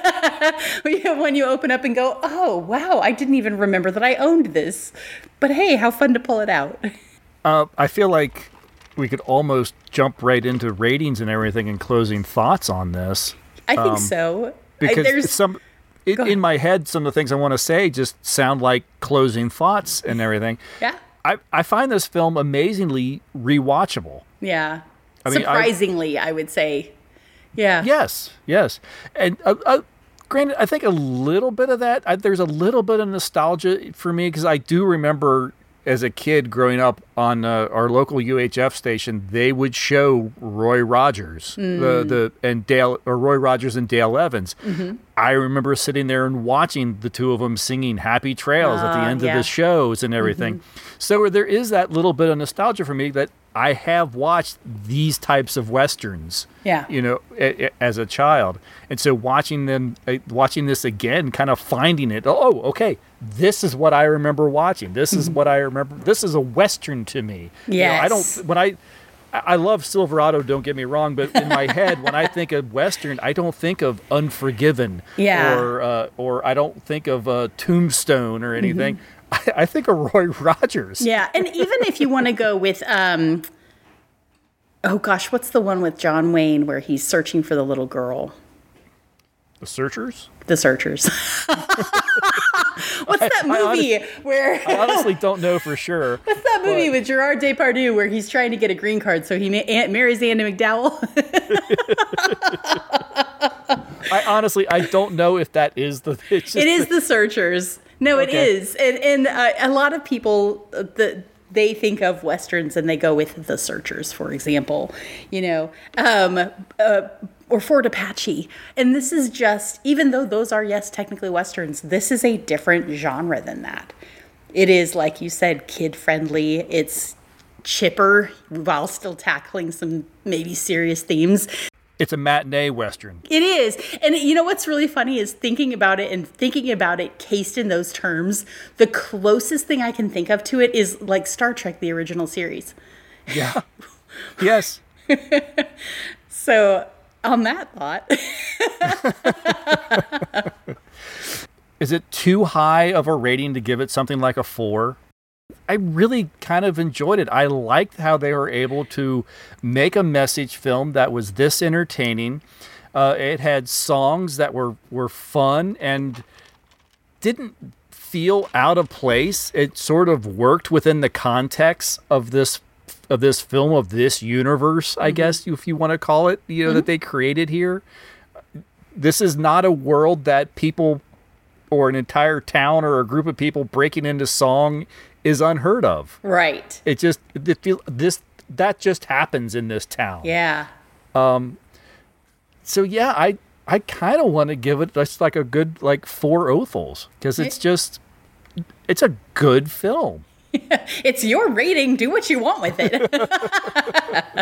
When you open up and go, oh, wow, I didn't even remember that I owned this. But hey, how fun to pull it out. Uh, I feel like we could almost jump right into ratings and everything and closing thoughts on this. I think um, so. Because I, there's, some it, in my head, some of the things I want to say just sound like closing thoughts and everything. Yeah. I, I find this film amazingly rewatchable. Yeah. I mean, Surprisingly, I, I would say. Yeah. Yes, yes. And uh, uh, granted, I think a little bit of that, I, there's a little bit of nostalgia for me because I do remember as a kid growing up on uh, our local U H F station, they would show Roy Rogers mm. the, the and Dale or Roy Rogers and Dale Evans. Mm-hmm. I remember sitting there and watching the two of them singing Happy Trails uh, at the end yeah. of the shows and everything. Mm-hmm. So there is that little bit of nostalgia for me that I have watched these types of Westerns, yeah. you know, a, a, as a child. And so watching them, uh, watching this again, kind of finding it, oh, okay, this is what I remember watching. This is what I remember. This is a Western to me. Yes. You know, I don't, when I, I love Silverado, don't get me wrong, but in my head, when I think of Western, I don't think of Unforgiven yeah. or, uh, or I don't think of uh, Tombstone or anything. Mm-hmm. I think of Roy Rogers. Yeah, and even if you want to go with, um, oh gosh, what's the one with John Wayne where he's searching for the little girl? The Searchers? The Searchers. What's that movie I honest, where... I honestly don't know for sure. What's that movie but... with Gerard Depardieu where he's trying to get a green card so he ma- Aunt marries Andy McDowell? I honestly, I don't know if that is the... It's it is the, the Searchers. No, it okay. is. And, and uh, a lot of people, uh, the, they think of Westerns and they go with The Searchers, for example, you know, um, uh, or Fort Apache. And this is just, even though those are, yes, technically Westerns, this is a different genre than that. It is, like you said, kid-friendly. It's chipper while still tackling some maybe serious themes. It's a matinee Western. It is. And you know what's really funny is thinking about it and thinking about it cased in those terms, the closest thing I can think of to it is like Star Trek, the original series. Yeah. Yes. So on that thought. Is it too high of a rating to give it something like a four? I really kind of enjoyed it. I liked how they were able to make a message film that was this entertaining. Uh, it had songs that were, were fun and didn't feel out of place. It sort of worked within the context of this of this film, of this universe, I mm-hmm. guess, if you want to call it, you know, mm-hmm. that they created here. This is not a world that people or an entire town or a group of people breaking into song is unheard of. Right. It just it feel this that just happens in this town. Yeah. Um. So yeah, I I kind of want to give it just like a good like four Othels because it's just it's a good film. It's your rating. Do what you want with it.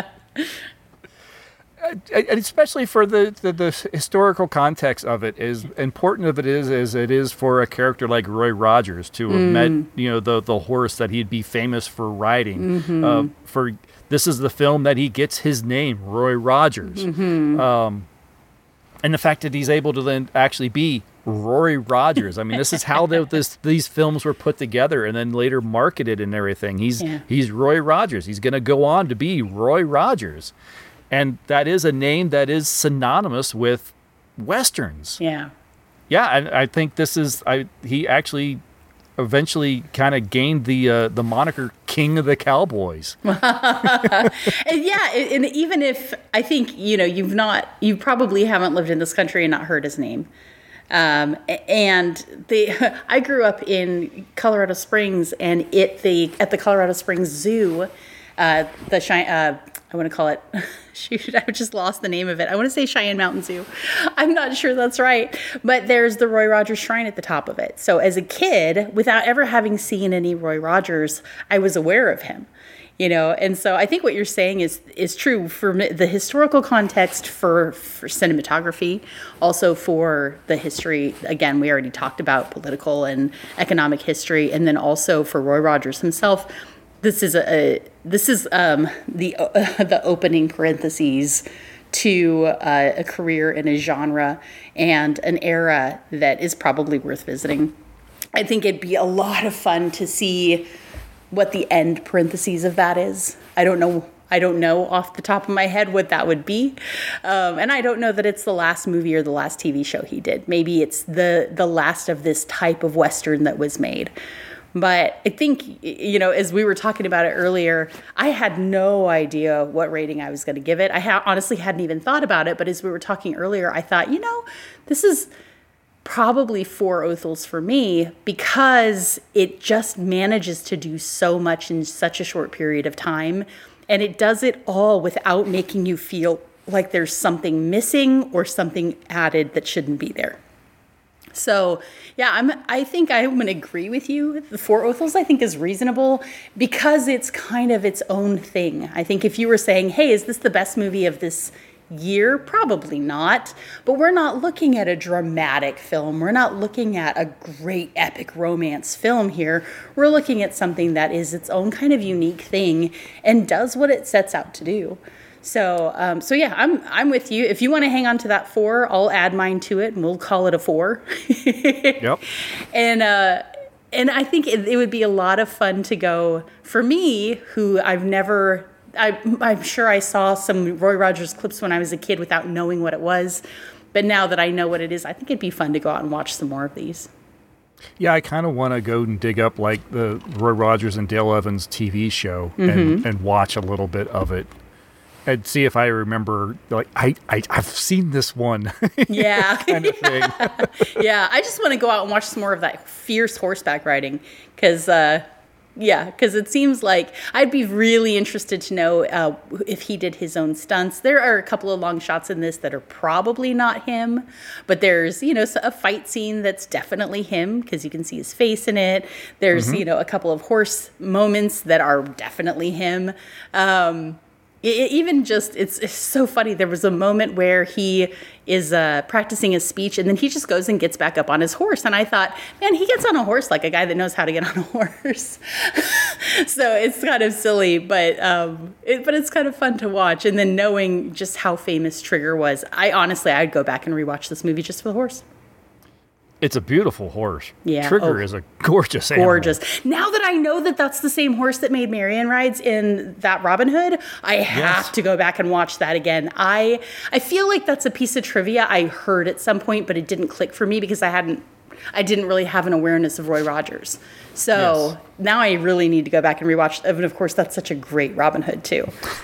And especially for the, the, the historical context of it, is important of it is is it is for a character like Roy Rogers to have mm. met, you know, the the horse that he'd be famous for riding. Mm-hmm. Uh, for this is the film that he gets his name, Roy Rogers, mm-hmm. um, and the fact that he's able to then actually be Roy Rogers. I mean, this is how the, this these films were put together and then later marketed and everything. He's yeah. he's Roy Rogers. He's going to go on to be Roy Rogers. And that is a name that is synonymous with Westerns. Yeah. Yeah, I, I think this is, I he actually eventually kind of gained the uh, the moniker King of the Cowboys. And yeah, and even if, I think, you know, you've not, you probably haven't lived in this country and not heard his name. Um, and the, I grew up in Colorado Springs, and it, the, at the Colorado Springs Zoo, uh, the Cheyenne, uh, I want to call it, shoot, I just lost the name of it. I want to say Cheyenne Mountain Zoo. I'm not sure that's right. But there's the Roy Rogers Shrine at the top of it. So as a kid, without ever having seen any Roy Rogers, I was aware of him. You know, and so I think what you're saying is is true for the historical context for, for cinematography, also for the history. Again, we already talked about political and economic history, and then also for Roy Rogers himself. This is a, a this is um, the uh, the opening parentheses to uh, a career in a genre and an era that is probably worth visiting. I think it'd be a lot of fun to see what the end parentheses of that is. I don't know. I don't know off the top of my head what that would be, um, and I don't know that it's the last movie or the last T V show he did. Maybe it's the the last of this type of Western that was made. But I think, you know, as we were talking about it earlier, I had no idea what rating I was going to give it. I ha- honestly hadn't even thought about it. But as we were talking earlier, I thought, you know, this is probably four Othels for me, because it just manages to do so much in such a short period of time. And it does it all without making you feel like there's something missing or something added that shouldn't be there. So, yeah, I'm, I think I'm going to agree with you. The Four Othels, I think, is reasonable because it's kind of its own thing. I think if you were saying, hey, is this the best movie of this year? Probably not. But we're not looking at a dramatic film. We're not looking at a great epic romance film here. We're looking at something that is its own kind of unique thing and does what it sets out to do. So, um, so yeah, I'm I'm with you. If you want to hang on to that four, I'll add mine to it, and we'll call it a four. Yep. And uh, and I think it, it would be a lot of fun to go for me, who I've never. I, I'm sure I saw some Roy Rogers clips when I was a kid without knowing what it was, but now that I know what it is, I think it'd be fun to go out and watch some more of these. Yeah, I kind of want to go and dig up like the Roy Rogers and Dale Evans T V show Mm-hmm. and, and watch a little bit of it. And see if I remember, like, I, I, I've seen this one. Yeah. kind of thing. Yeah, I just want to go out and watch some more of that fierce horseback riding because, uh, yeah, because it seems like I'd be really interested to know uh, if he did his own stunts. There are a couple of long shots in this that are probably not him, but there's, you know, a fight scene that's definitely him because you can see his face in it. There's, mm-hmm. you know, a couple of horse moments that are definitely him. Um It, even just, it's, it's so funny. There was a moment where he is uh, practicing his speech, and then he just goes and gets back up on his horse. And I thought, man, he gets on a horse like a guy that knows how to get on a horse. So it's kind of silly, but um, it, but it's kind of fun to watch. And then knowing just how famous Trigger was, I honestly, I'd go back and rewatch this movie just for the horse. It's a beautiful horse. Yeah. Trigger oh, is a gorgeous animal. Gorgeous. Now that I know that that's the same horse that made Marion rides in that Robin Hood, I have Yes. to go back and watch that again. I I feel like that's a piece of trivia I heard at some point, but it didn't click for me because I hadn't, I didn't really have an awareness of Roy Rogers. So Yes. now I really need to go back and rewatch. And of course, that's such a great Robin Hood too.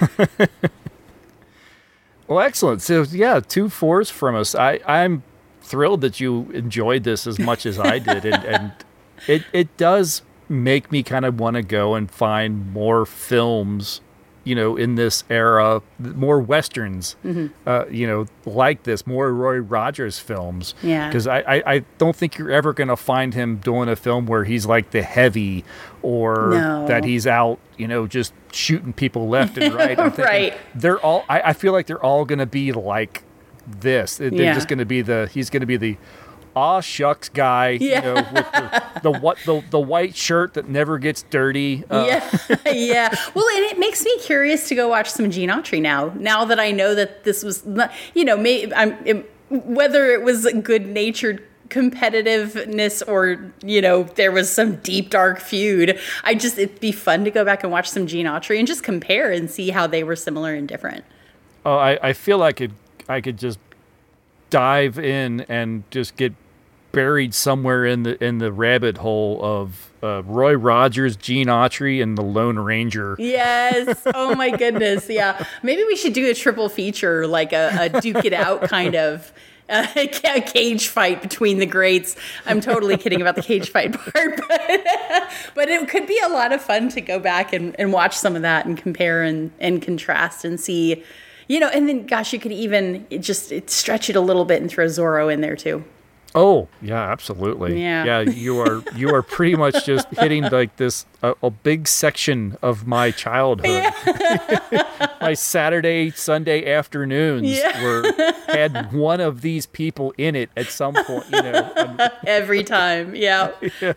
Well, excellent. So yeah, two fours from us. I, I'm thrilled that you enjoyed this as much as I did, and, and it it does make me kind of want to go and find more films you know, in this era, more westerns, Mm-hmm. uh, you know, like this, more Roy Rogers films. Yeah. Because I, I, I don't think you're ever going to find him doing a film where he's like the heavy, or No. that he's out, you know, just shooting people left and right. I'm thinking Right. They're all. I, I feel like they're all going to be like this. They're Yeah. just going to be the. He's going to be the. Aw shucks guy, Yeah. you know, with the, the what the, the white shirt that never gets dirty. Uh, yeah, yeah. Well, and it makes me curious to go watch some Gene Autry now. Now that I know that this was, not, you know, may, I'm it, whether it was good-natured competitiveness or, you know, there was some deep dark feud. I just it'd be fun to go back and watch some Gene Autry and just compare and see how they were similar and different. Oh, I, I feel like it, I could just dive in and just get buried somewhere in the in the rabbit hole of uh, Roy Rogers, Gene Autry, and the Lone Ranger. Yes. Oh my goodness. Yeah. Maybe we should do a triple feature, like a, a duke it out kind of uh, a cage fight between the greats. I'm totally kidding about the cage fight part, but, but it could be a lot of fun to go back and, and watch some of that and compare and, and contrast and see, you know, and then gosh, you could even just stretch it a little bit and throw Zorro in there too. Oh yeah, absolutely. Yeah. yeah. You are you are pretty much just hitting like this a, a big section of my childhood. Yeah. My Saturday, Sunday afternoons Yeah. were had one of these people in it at some point. You know, and- Every time, yeah.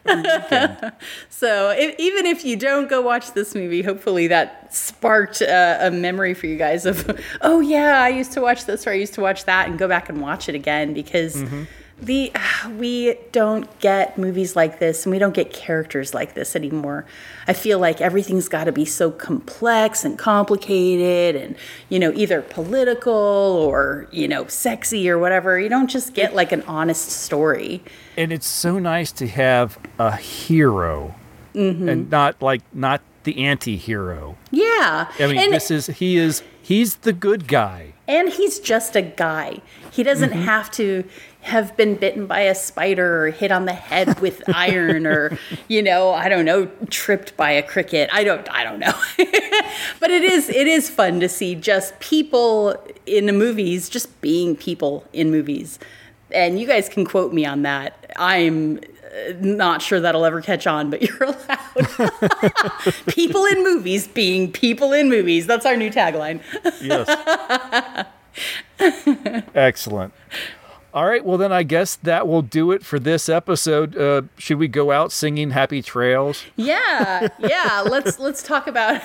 So if, even if you don't go watch this movie, hopefully that sparked uh, a memory for you guys of, oh yeah, I used to watch this or I used to watch that, and go back and watch it again, because Mm-hmm. the we don't get movies like this, and we don't get characters like this anymore. I feel like everything's got to be so complex and complicated, and you know, either political or, you know, sexy or whatever. You don't just get like an honest story. and it's so nice to have a hero, Mm-hmm. and not like not the anti-hero. Yeah. I mean, and, this is he is he's the good guy. and he's just a guy. He doesn't Mm-hmm. have to have been bitten by a spider or hit on the head with iron or, you know, I don't know, tripped by a cricket. I don't I don't know. But it is it is fun to see just people in the movies just being people in movies. And you guys can quote me on that. I'm uh, not sure that'll ever catch on, but you're allowed. People in movies being people in movies. That's our new tagline. Yes. Excellent. All right, well then I guess that will do it for this episode. Uh, should we go out singing Happy Trails? Yeah, yeah. Let's let's talk about.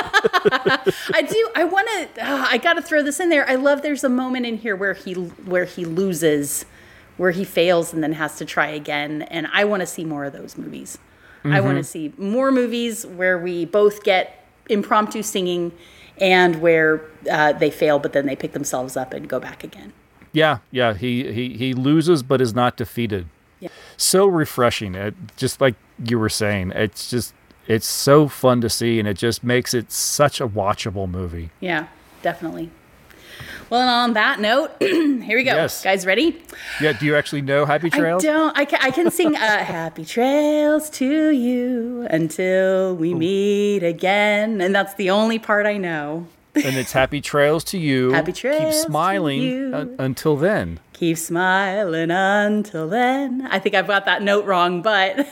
I do. I want to. Uh, I got to throw this in there. I love. There's a moment in here where he where he loses, where he fails and then has to try again. And I want to see more of those movies. I want to see more movies where we both get impromptu singing, and where uh, they fail, but then they pick themselves up and go back again. Yeah, yeah. He he he loses but is not defeated. Yeah. So refreshing. It, just like you were saying, it's just it's so fun to see, and it just makes it such a watchable movie. Yeah, definitely. Well, and on that note, here we go. Yes. Guys, ready? Yeah. Do you actually know Happy Trails? I don't. I can, I can sing uh, Happy Trails to you until we meet again. And that's the only part I know. And it's Happy Trails to you. Happy trails Keep to smiling you. un- until then. Keep smiling until then. I think I've got that note wrong, but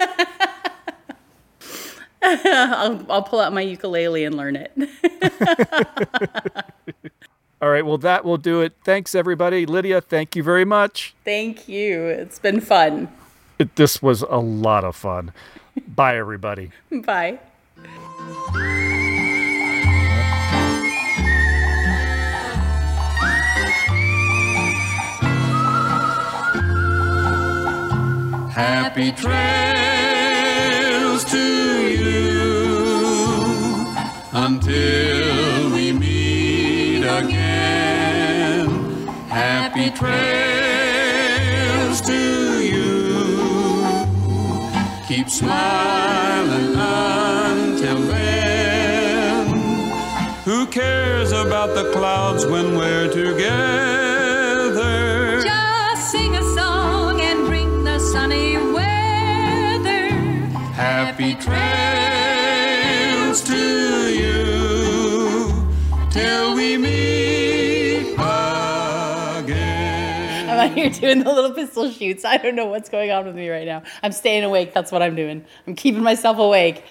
I'll, I'll pull out my ukulele and learn it. All right. Well, that will do it. Thanks, everybody. Lydia, thank you very much. Thank you. It's been fun. It, this was a lot of fun. Bye, everybody. Bye. Happy trails to you until we meet again. Happy trails to you. Keep smiling until then. Who cares about the clouds when we're together? Just sing a song and bring the sunny weather. Happy trails to you. again. I'm out here doing the little pistol shoots. I don't know what's going on with me right now. I'm staying awake. That's what I'm doing. I'm keeping myself awake.